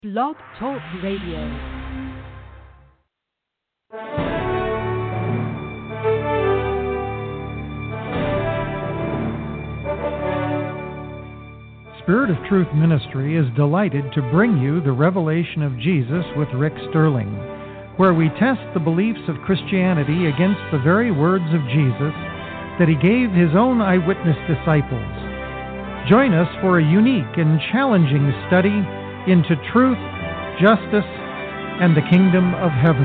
Blog Talk Radio. Spirit of Truth Ministry is delighted to bring you the Revelation of Jesus with Rick Sterling, where we test the beliefs of Christianity against the very words of Jesus that he gave his own eyewitness disciples. Join us for a unique and challenging study into truth, justice, and the kingdom of heaven.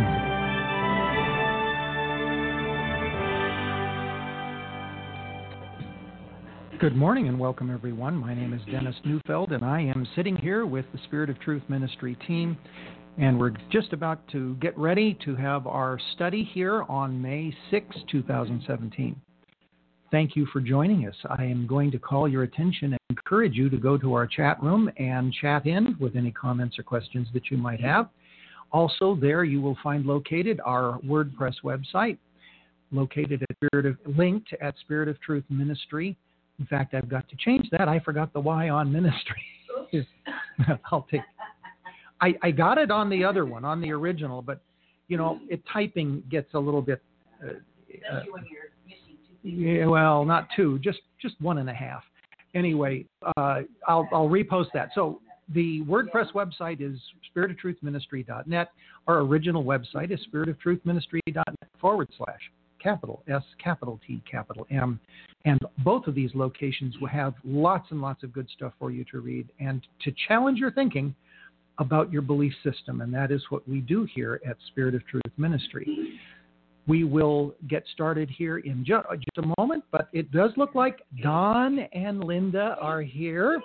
Good morning and welcome, everyone. My name is Dennis Neufeld, and I am sitting here with the Spirit of Truth Ministry team, and we're just about to get ready to have our study here on May 6, 2017. Thank you for joining us. I am going to call your attention and encourage you to go to our chat room and chat in with any comments or questions that you might have. Also, there you will find located our WordPress website, linked at Spirit of Truth Ministry. In fact, I've got to change that. I forgot the Y on ministry. I got it on the other one, on the original, but typing gets a little bit. Yeah, well, not two, just 1.5. Anyway, I'll repost that. So the WordPress website is spiritoftruthministry.net. Our original website is spiritoftruthministry.net / capital S, capital T, capital M. And both of these locations will have lots and lots of good stuff for you to read and to challenge your thinking about your belief system. And that is what we do here at Spirit of Truth Ministry. We will get started here in just a moment, but it does look like Don and Linda are here.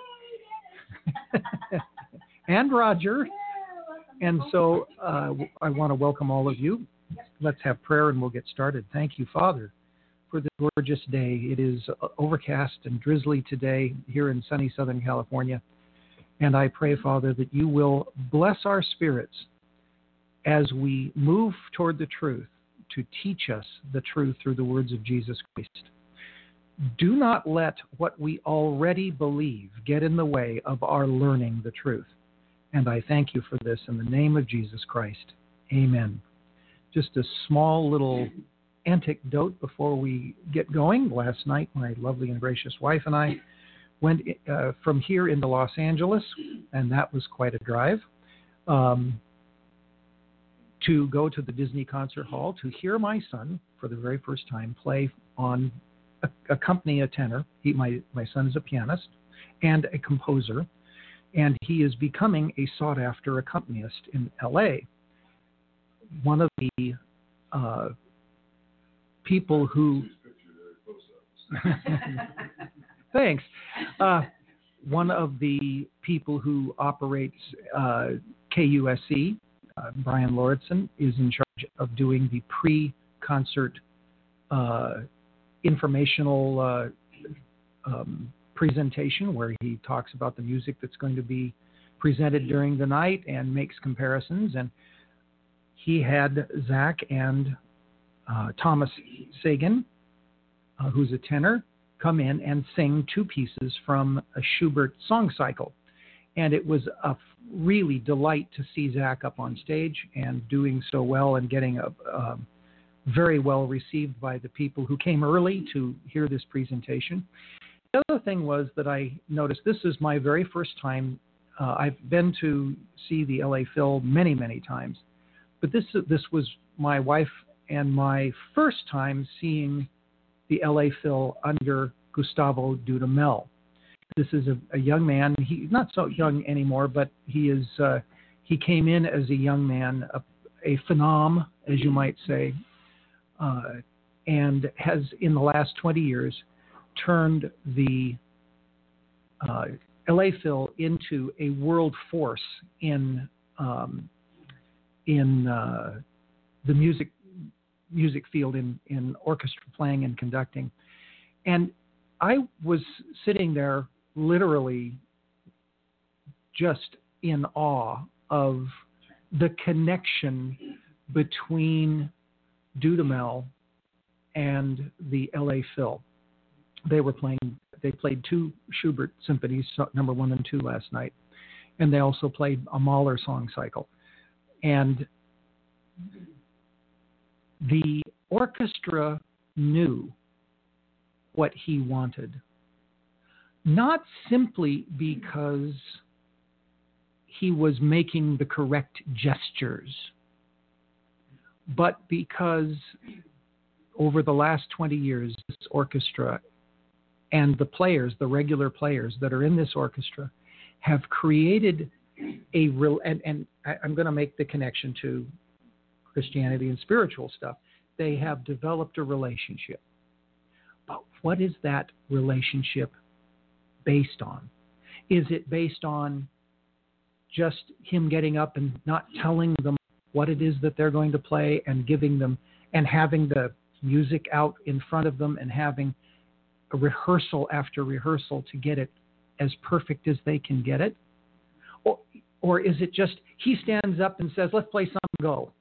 And Roger. And so I want to welcome all of you. Let's have prayer and we'll get started. Thank you, Father, for this gorgeous day. It is overcast and drizzly today here in sunny Southern California. And I pray, Father, that you will bless our spirits as we move toward the truth, to teach us the truth through the words of Jesus Christ. Do not let what we already believe get in the way of our learning the truth. And I thank you for this in the name of Jesus Christ. Amen. Just a small little anecdote before we get going. Last night, my lovely and gracious wife and I went from here into Los Angeles, and that was quite a drive. To go to the Disney Concert Hall to hear my son, for the very first time, play on accompany a tenor. My son is a pianist and a composer, and he is becoming a sought-after accompanist in L.A. One of the people who... Thanks. One of the people who operates KUSC, Brian Lauritsen, is in charge of doing the pre-concert informational presentation where he talks about the music that's going to be presented during the night and makes comparisons. And he had Zach and Thomas Sagan, who's a tenor, come in and sing two pieces from a Schubert song cycle. And it was a really delight to see Zach up on stage and doing so well and getting very well received by the people who came early to hear this presentation. The other thing was that I noticed this is my very first time. I've been to see the LA Phil many, many times, but this was my wife and my first time seeing the LA Phil under Gustavo Dudamel. This is a young man. He's not so young anymore, but he came in as a young man, a phenom, as you might say, and has in the last 20 years turned the LA Phil into a world force in the music field, in orchestra playing and conducting. And I was sitting there literally just in awe of the connection between Dudamel and the LA Phil. They played two Schubert symphonies, number 1 and 2, last night. And they also played a Mahler song cycle. And the orchestra knew what he wanted, not simply because he was making the correct gestures, but because over the last 20 years, this orchestra and the players, the regular players that are in this orchestra, have created a real, and I'm going to make the connection to Christianity and spiritual stuff. They have developed a relationship. But what is that relationship based on? Is it based on just him getting up and not telling them what it is that they're going to play and giving them and having the music out in front of them and having a rehearsal after rehearsal to get it as perfect as they can get it? Or is it just he stands up and says, let's play some go?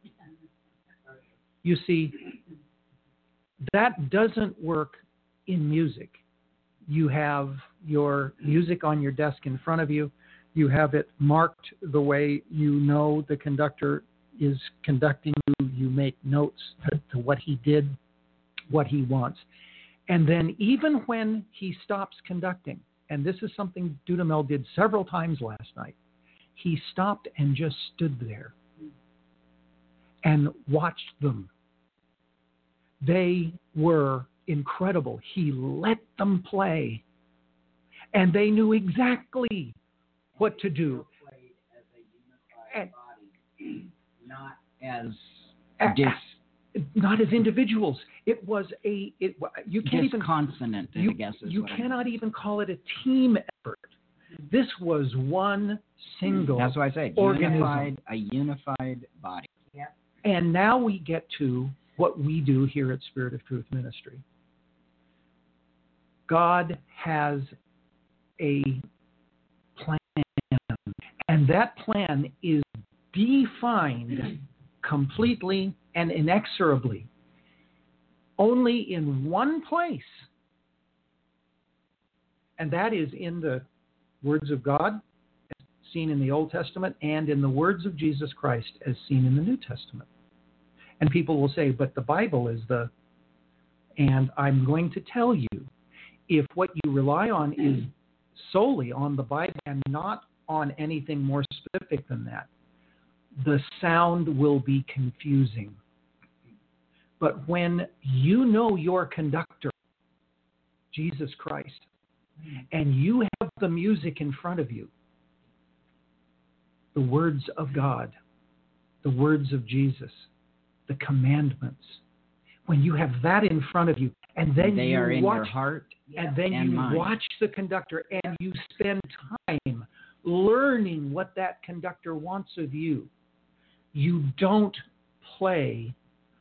You see, that doesn't work in music. You have your music on your desk in front of you. You have it marked the way you know the conductor is conducting you. You make notes to what he did, what he wants. And then even when he stops conducting, and this is something Dudamel did several times last night, he stopped and just stood there and watched them. They were incredible. He let them play, and they knew exactly what to do. Played as a unified body, not as not as individuals. It was you can't even consonant. I guess is you cannot even call it a team effort. This was one single. That's what I say. Organism. A unified body. Yeah. And now we get to what we do here at Spirit of Truth Ministry. God has a plan, and that plan is defined completely and inexorably only in one place, and that is in the words of God as seen in the Old Testament and in the words of Jesus Christ as seen in the New Testament. And people will say, but the Bible is and I'm going to tell you, if what you rely on is solely on the Bible and not on anything more specific than that, the sound will be confusing. But when you know your conductor, Jesus Christ, and you have the music in front of you, the words of God, the words of Jesus, the commandments, when you have that in front of you, and then they you are in watch, your heart, and then you mind. watch the conductor, and you spend time learning what that conductor wants of you. You don't play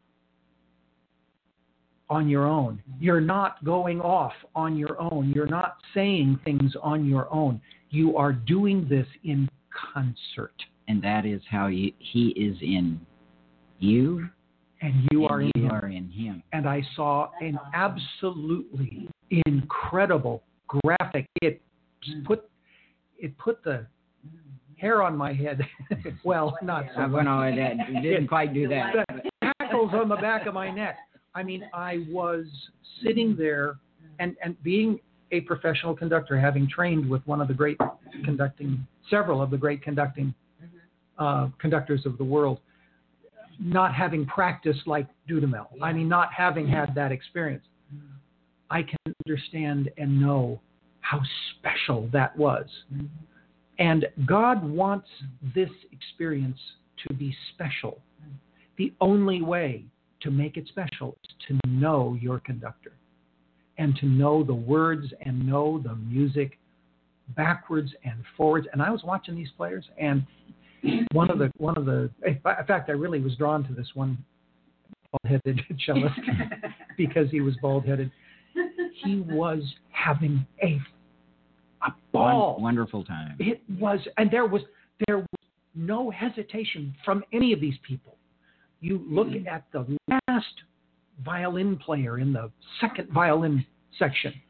on your own. You're not going off on your own. You're not saying things on your own. You are doing this in concert. And that is how he is in you, and you are in him. are in him. And I saw an absolutely incredible graphic. It put the hair on my head. Well, not so much. No, it didn't quite do that. The hackles on the back of my neck. I mean, I was sitting there and being a professional conductor, having trained with several of the great conducting conductors of the world, not having practiced like Dudamel. I mean, not having had that experience. I can understand and know how special that was. And God wants this experience to be special. The only way to make it special is to know your conductor and to know the words and know the music backwards and forwards. And I was watching these players, and one of the in fact, I really was drawn to this one bald-headed cellist because he was bald-headed. He was having a ball. Wonderful time. It was, and there was no hesitation from any of these people. You look at the last violin player in the second violin section,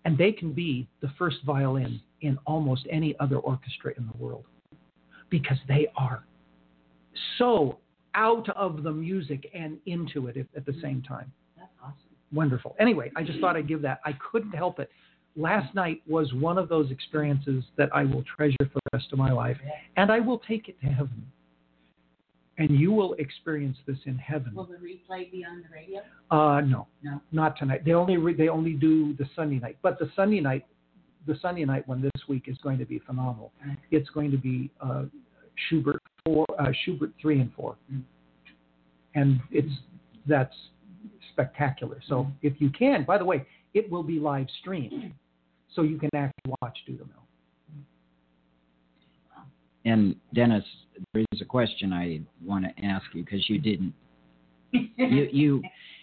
And they can be the first violin in almost any other orchestra in the world because they are so out of the music and into it at the same time. That's awesome. Wonderful. Anyway, I just thought I'd give that. I couldn't help it. Last night was one of those experiences that I will treasure for the rest of my life, and I will take it to heaven. And you will experience this in heaven. Will the replay be on the radio? No, not tonight. They only do the Sunday night. But the Sunday night one this week is going to be phenomenal. It's going to be Schubert 3 and 4, and that's spectacular. So if you can, by the way, it will be live streamed, so you can actually watch Do the Mill. And Dennis, there is a question I want to ask you because you didn't. You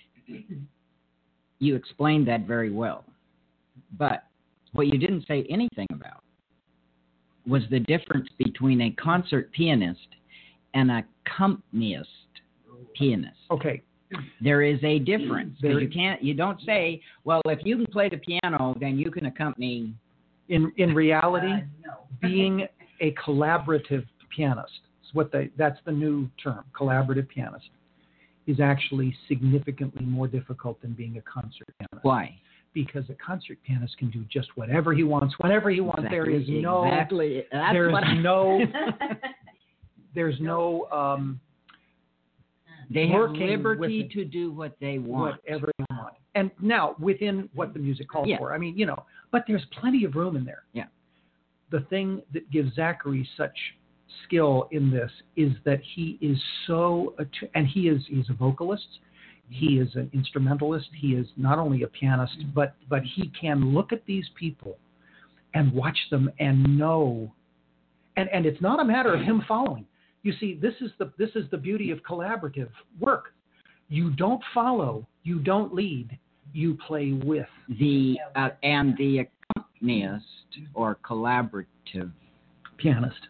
explained that very well, but what you didn't say anything about was the difference between a concert pianist and an accompanist pianist. Okay. There is a difference. You don't say, well, if you can play the piano, then you can accompany. In reality, No. being a collaborative pianist, that's the new term, collaborative pianist, is actually significantly more difficult than being a concert pianist. Why? Because a concert pianist can do just whatever he wants, whenever he wants. Exactly, There is no, exactly. That's there's what no, there's no. They have working liberty with to do what they want. Whatever you want. And now, within what the music calls Yeah. for. I mean, but there's plenty of room in there. Yeah. The thing that gives Zachary such skill in this is that he is so, and he's a vocalist, he is an instrumentalist, he is not only a pianist, but he can look at these people and watch them and know, and it's not a matter of him following. You see, this is the beauty of collaborative work. You don't follow, you don't lead, you play with. And the accompanist or collaborative pianist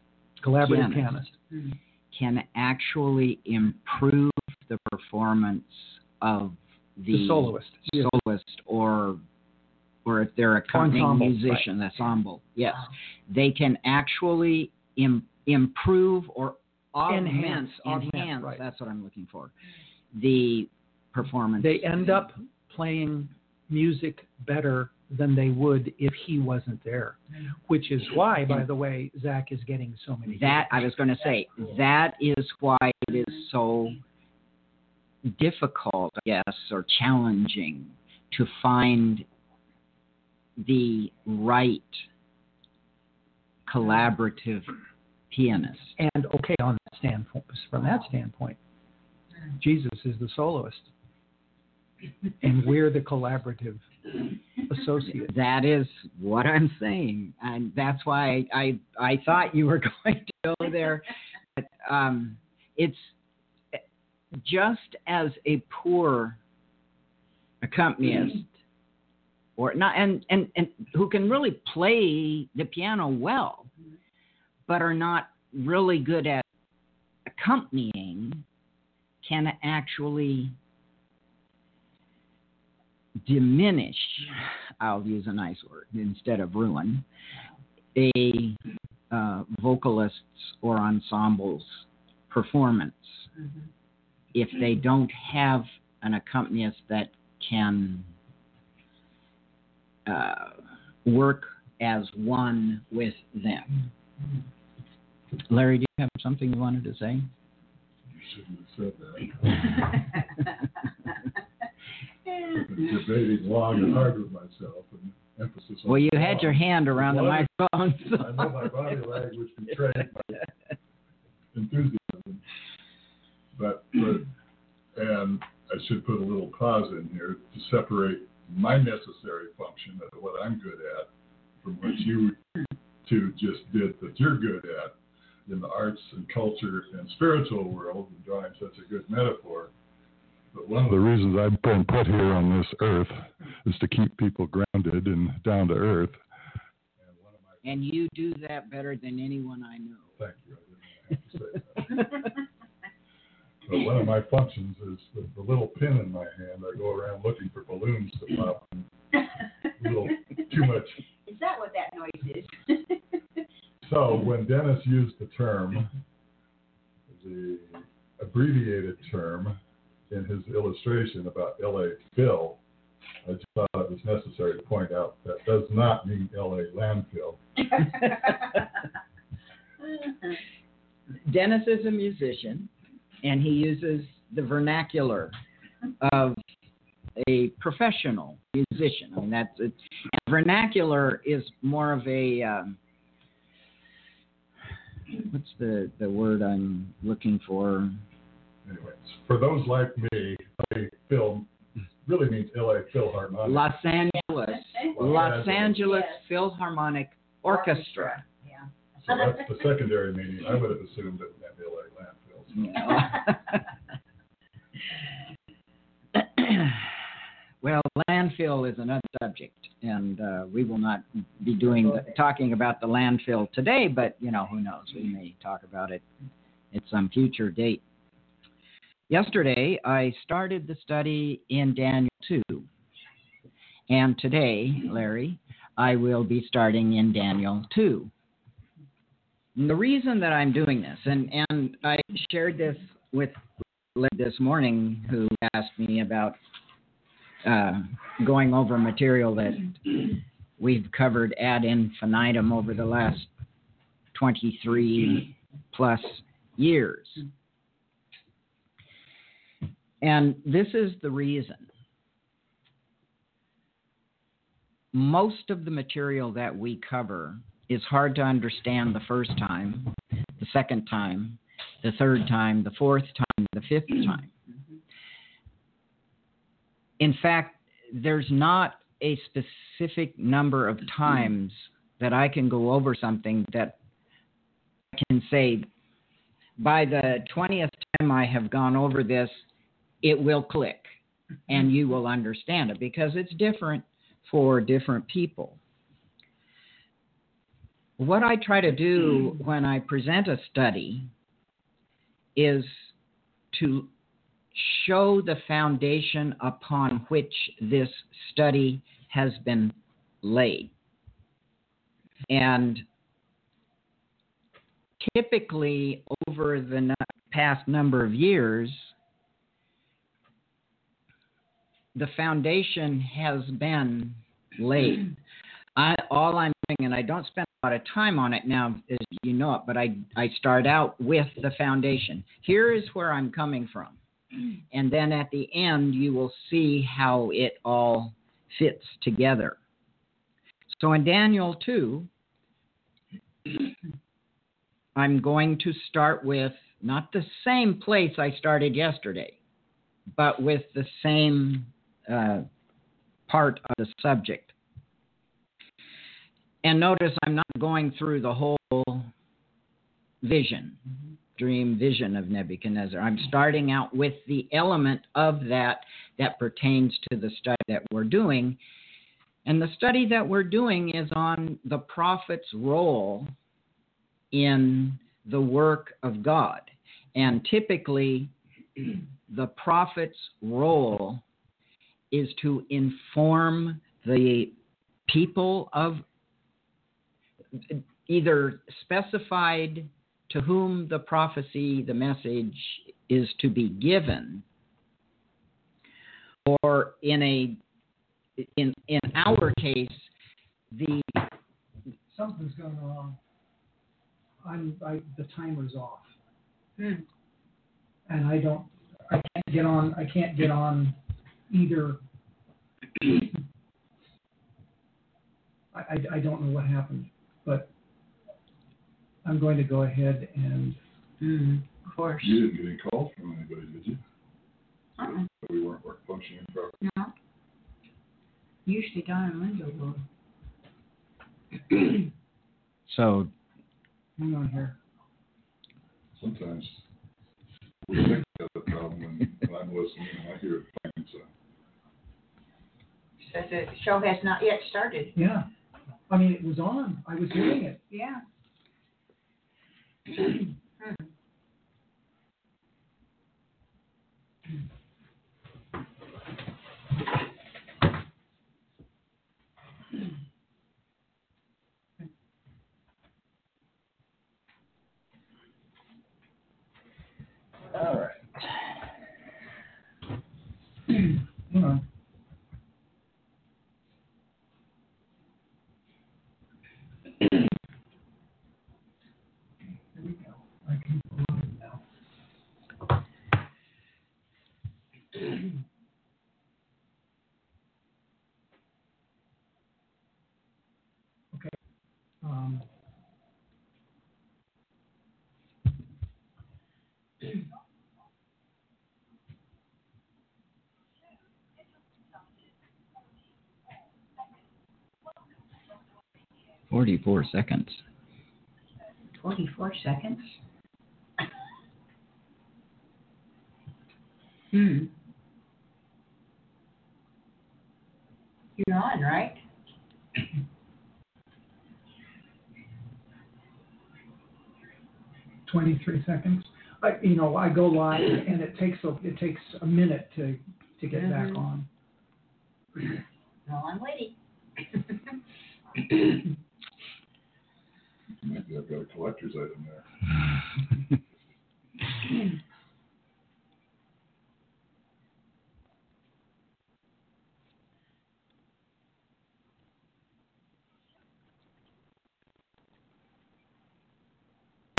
can actually improve the performance of the soloist, or if they're accompanying ensemble, musician, right. ensemble. Yes, they can actually improve or enhance. Right. That's what I'm looking for. The performance. They end up playing music better than they would if he wasn't there, which is why, by the way, Zach is getting so many. I was going to say, that is why it is so difficult, I guess, or challenging to find the right collaborative pianist. And okay, from that standpoint, Jesus is the soloist, and we're the collaborative associate. That is what I'm saying, and that's why I thought you were going to go there. But, it's just as a poor accompanist, or not, and who can really play the piano well, but are not really good at accompanying, can actually diminish, I'll use a nice word instead of ruin, a vocalist's or ensemble's performance if they don't have an accompanist that can work as one with them. Larry, do you have something you wanted to say? You shouldn't have said that. I've been debating long and hard with myself, and emphasis on. Well, you had your hand around the microphone. So. I know my body language betrayed my enthusiasm, but and I should put a little pause in here to separate my necessary function of what I'm good at from what you two just did that you're good at in the arts and culture and spiritual world, and drawing such a good metaphor. But one of the reasons I've been put here on this earth is to keep people grounded and down to earth. And you do that better than anyone I know. Thank you. I didn't have to say that. But one of my functions is the little pin in my hand. I go around looking for balloons to pop. A little too much when Dennis used the abbreviated term in his illustration about LA Phil, I just thought it was necessary to point out that does not mean LA landfill. Dennis is a musician, and he uses the vernacular of a professional musician. I mean, vernacular is more of a what's the word I'm looking for? Anyways, for those like me, LA Phil really means LA Philharmonic. Los Angeles Philharmonic Orchestra. Yeah. So that's the secondary meaning. I would have assumed it meant LA landfill. Yeah. Well, landfill is another subject, and we will not be talking about the landfill today, but, who knows? We may talk about it at some future date. Yesterday, I started the study in Daniel 2, and today, Larry, I will be starting in Daniel 2. And the reason that I'm doing this, and I shared this with Larry this morning, who asked me about going over material that we've covered ad infinitum over the last 23 plus years. And this is the reason. Most of the material that we cover is hard to understand the first time, the second time, the third time, the fourth time, the fifth time. In fact, there's not a specific number of times that I can go over something that I can say, by the 20th time I have gone over this, it will click and you will understand it, because it's different for different people. What I try to do when I present a study is to show the foundation upon which this study has been laid. And typically, over the past number of years, the foundation has been laid. All I'm doing, and I don't spend a lot of time on it now, as you know it, but I start out with the foundation. Here is where I'm coming from. And then at the end, you will see how it all fits together. So in Daniel 2, I'm going to start with not the same place I started yesterday, but with the same part of the subject. And notice I'm not going through the whole dream vision of Nebuchadnezzar. I'm starting out with the element of that pertains to the study that we're doing. And the study that we're doing is on the prophet's role in the work of God. And typically, the prophet's role is to inform the people of either specified to whom the prophecy, the message is to be given, or in our case, something's going wrong. The timer's off, and I can't get on either. I don't know what happened, but I'm going to go ahead and. Of course. You didn't get any calls from anybody, did you? We weren't functioning properly. No. Usually Don and Linda will. So. Hang on here. Sometimes we think that's the problem when I'm listening and I hear it fine. So The show has not yet started. Yeah. I mean, it was on. I was hearing it. Yeah. All right. Hang on. Here we go. I can go on now. Okay. 44 seconds. 24 seconds. You're on, right? 23 seconds. I go live and it takes a minute to get back on. Well, I'm waiting. Maybe I've got a collector's item there.